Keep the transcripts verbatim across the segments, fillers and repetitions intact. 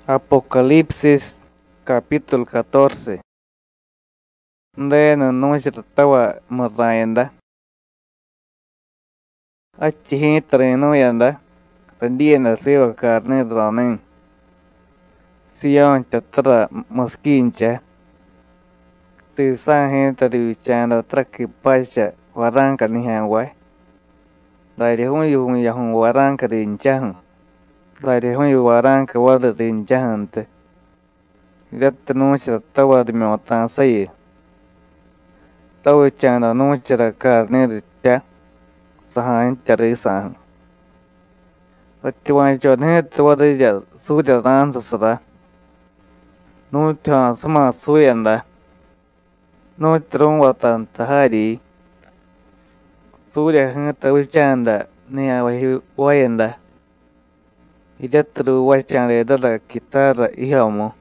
Apocalipsis capítulo catorce. Ndeno noche tawa murayanda. Achi treno yanda. Tandiena siwa carne ranen. Sion tatra mosquincha. Si san gente rivichando traki pacha waranka ni hanwai. Dairi hun yu ya hun waranka rinchahan. Dairi hun yu waranka wada rinchahante. Yatta noche tawa de miotan saye. Tawa chanda noche ra carne rita. Sahan teresa. Atiwan chone tawa de ya suya danza sara. No tiwan sama suyanda. No tron watan tahari. Suya hun tawa chanda ni awahi wayanda. Idatru wachande dala kitara ihamo.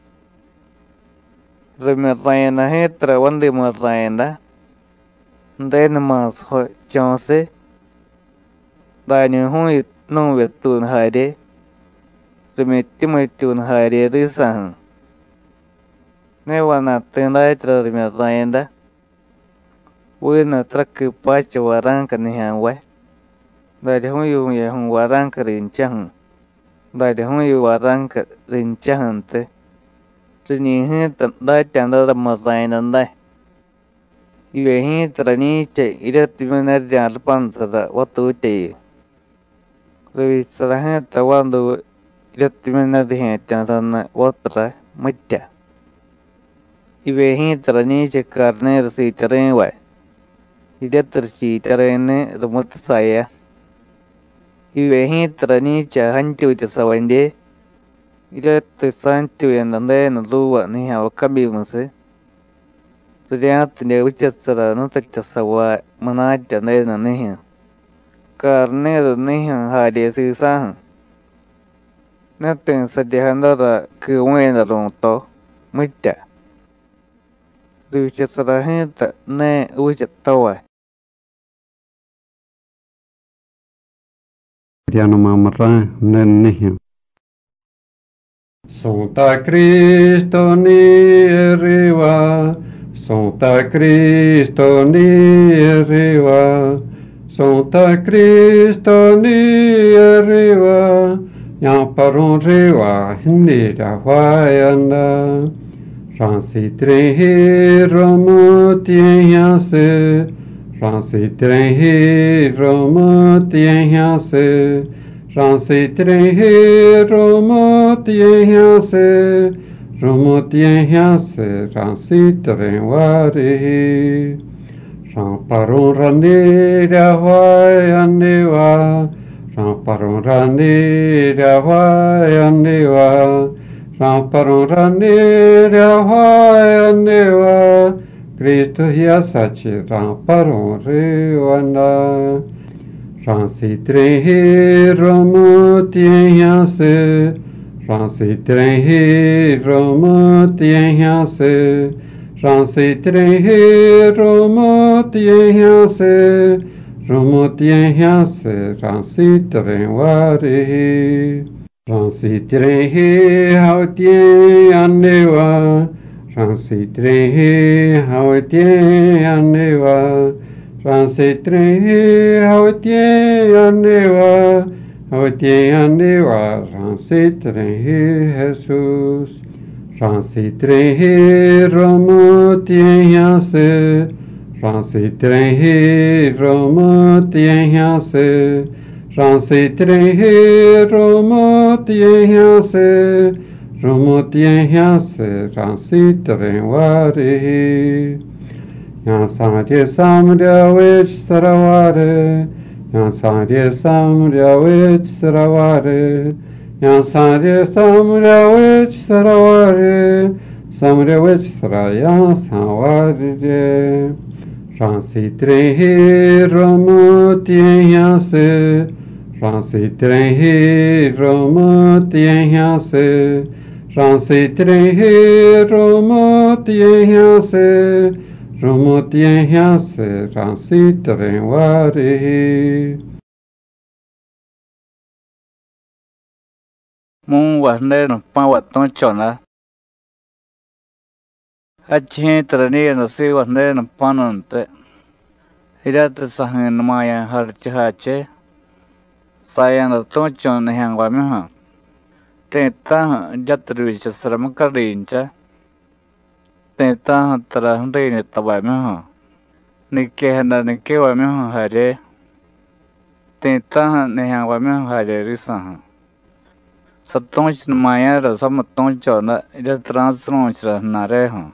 Remerayana hetra wande marayanda. Ndena mas ho chonse. Daño hui no vetun haide. Remetimo tun haide risahan. Newana tenda etra remerayanda. Wina traki pacha waranka ni hanwe. Daño hui hui hun waranka rinchahan. Daño hui waranka rinchahante. Trini hinta da chanda da marayanda. Iwe hinta raniche irati minar jalpansara watu te. Revisara hinta wandu irati minar hinta sana watra mucha. Iwe hinta raniche carne rasi tarenwa. Idatar si tarene rumutsaya. Iwe hinta raniche hanchu tasawande. Irate sanchu yandande na luwa ni hawa kabimase. Suriat ne uchasara no tachasawa manaja ne na nihin. Carnero nihin hade sisahan. Natin sa dihandara kuwena ronto. Mucha. Uchasara hinta ne uchatawa. Piano mamara ne nihin. Santa Cristo ni arriba, Santa Cristo ni arriba, Santa Cristo ni arriba, ya paron riva ni da vayanda, Ransi trehi romo tiense, Ransi trehi romo tiense. Ransi trehi romo tiense, romo tiense, ransi trenwari. Ramparon ranira vayandiva, ramparon ranira vayandiva, ramparon ranira vayandiva, Cristo yasachi ramparon rivanda. Ransi trehi romo tiense, Ransi trehi romo tiense, Ransi trehi romo tiense, romo tiense, Ransi trenwari. Ransi trehi hautien andeva, Ransi trehi hautien andeva, Ransi trehi hautien andeva, hautien andeva, Ransi trehi Jesus. Ransi trehi romo tiense, Ransi trehi romo tiense, Ransi trehi romo tiense, romo tiense, Ransi trenwari. Yansangye samrya vich saravare, Yansangye samrya vich saravare, Yansangye samrya vich saravare, Samrya vich saraya savarye. Ransi trehi romo tiense, Ransi trehi romo tiense, Ransi trehi romo tiense, romo tiense, ransi trenwari. Mung wa ne no pa wa ton chona. Achi trani no si wa ne no panonte. Irat sahin maya har chache. Saya no ton chon hang wa me ha. Te ta jatru chasram karincha. Te ta tra hande ne tawa me ha. Nikke handa nikke wa me ha hare. Te ta ne hang wa me hare risa ha. Satong chin maya ra samatong chona ida transron chra nare ha.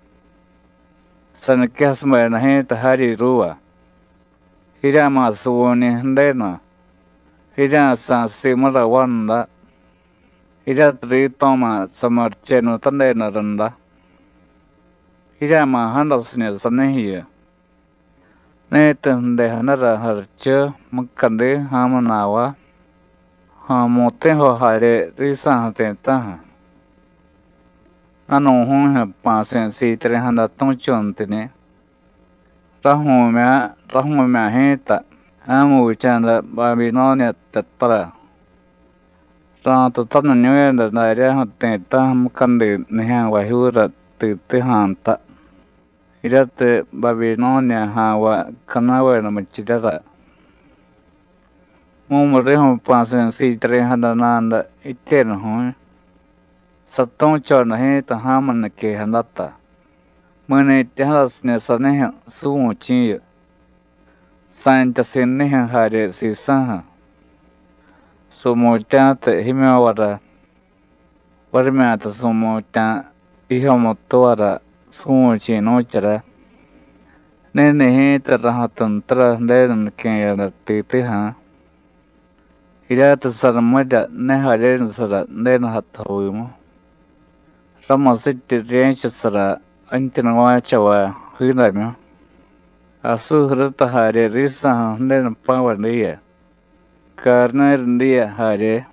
San kasma na he ta hari ruwa. Hira ma suwoni hande na. Hira sa simara wanda. Hira tri toma samar cheno tande na randa. Hira ma handa sine sanehiya. Ne tande hanara harcha makande hamanawa. Ha mote ho hare risa hate ta. Ano hon ha pasen si tre handa tong chon tene. Rahon mea, rahon mea heta. Amu chanda Babilonia tatara. Ra to tan nyoe da na re ha te ta makande ne ha wa hura te te hanta. Ira te Babilonia ha wa kanawa na machidara. Mo re ho pasen si tre handa nanda iten ho. Satong chon he ta haman ke handata. Mane te halas ne sane su chi. Sain ta sen ne hare si sa. So mo ta te himawara. Warma ta so mo ta iho mo toara su chi no chara. Ne ne he ta rahatan tra den ke ya te te ha. Ira ta sarmada ne hare sara ne na hatho mo. Rama sitte rench sara antina wa chawa hina mo. Asu hrata hare risa ne pawa ne. Karna rindia hare.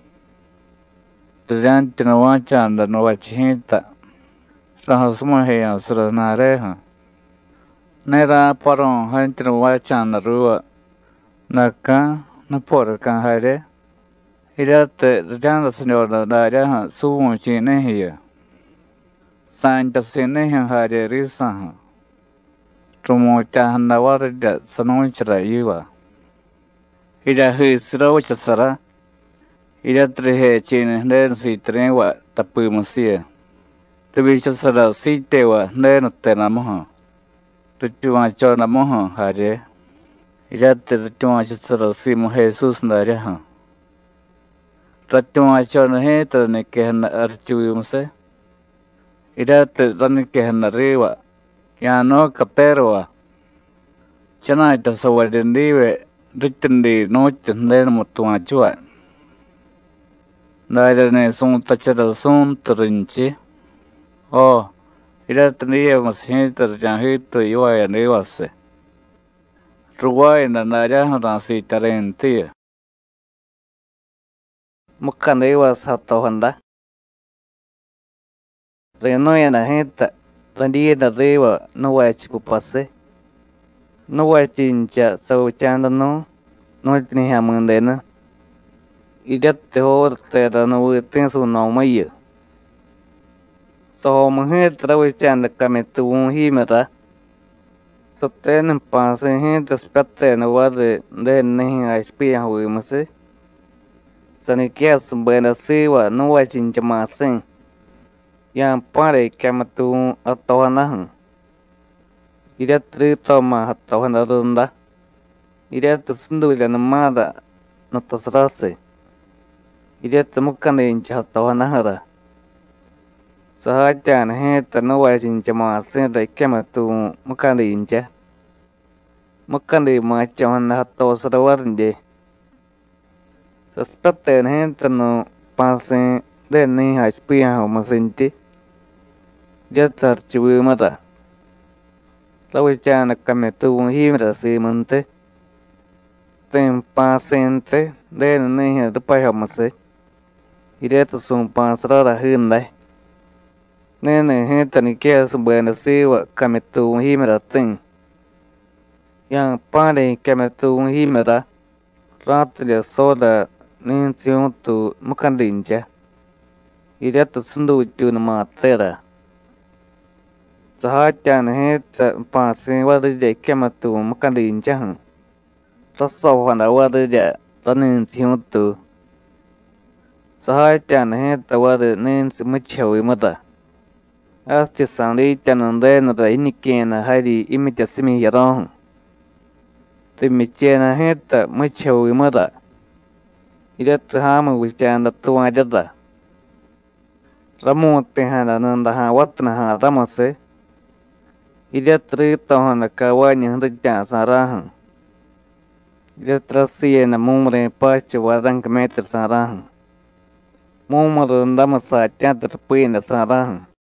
Rantina wa chanda no wa chinta. Rahasma he asra nare ha. Nera paron hantina wa chanda ruwa. Naka na por kan hare. Irate randa senyor da dara ha suwon chine hiya. Santa sene hare risa ha. Trumo ta handa warida sanonchra yuwa. Ida hu sirawa chasara. Ida trehe chine nen si trewa tapu musia. Tubi chasara si tewa nen tena moha. Tutuwa chona moha hare. Ida tutuwa chasara si mo Jesus nare ha. Tutuwa chona he tane kehna archuwi muse. Ida tane kehna rewa. Ya no katerwa. Chana ita sawadendiwe. Ritindi no chende mutuwa chua. Daira ne son tachara son turinchi. Oh, ida taniya mashintar janhito iwaya newase. Ruwaya na nara hanasi tarentiya. Mukanda iwa sato handa. Renoya na heta. Randiya na rewa nuwaya chikupase. No chincha sau chanda no no tini hamande na idat te hor te ra no ten su no mai so mo he tra we chanda kame tu hi mera so ten pa se he te spatte no wa de de ne a spia hu mo se sani kya sumbena se wa no wa chincha ma sen ya pare kame tu ato na Ida tri toma hatta wana runda. Ida tu sundu ila namada no tasrase. Ida tu mukande incha hatta wana hara. Sahaja na he ta no wa incha ma sen da kema tu mukande incha. Mukande ma cha wana hatta wasra warnje. Saspate na he ta no pasen de ni ha spia ho masenti. Ida tar chuwi mata. Lawi chana kame tu himra si monte. Ten paciente de ne de pa hamase. Ireto sun pasrara hindai. Nene heta ni kia su buena siwa kame tu himra ten. Yang pare kame tu himra. Ratria soda nên siêu tu mất căn định cha ý đã tu sinh tu tu nó mà tê ra sah cha này ta pa sinh qua đây cái mà tu mất căn định cha hả ta sau hoàn đã qua đây ta nên siêu tu sah cha này ta qua đây nên sự mất chiều mà ta as chỉ sang đi cha nên đây nó đây ní kia na hay đi imi cha simi ya rong thì mi cha na hết ta mất chiều mà ta ida tahama wichanda tuwa jada ramu tehana nanda ha watna ha ramase ida tri tahana kawanya handa cha sarahan ida trasiye na mumre pache warang kemeter sarahan mumre ndama sa cha terpina sarahan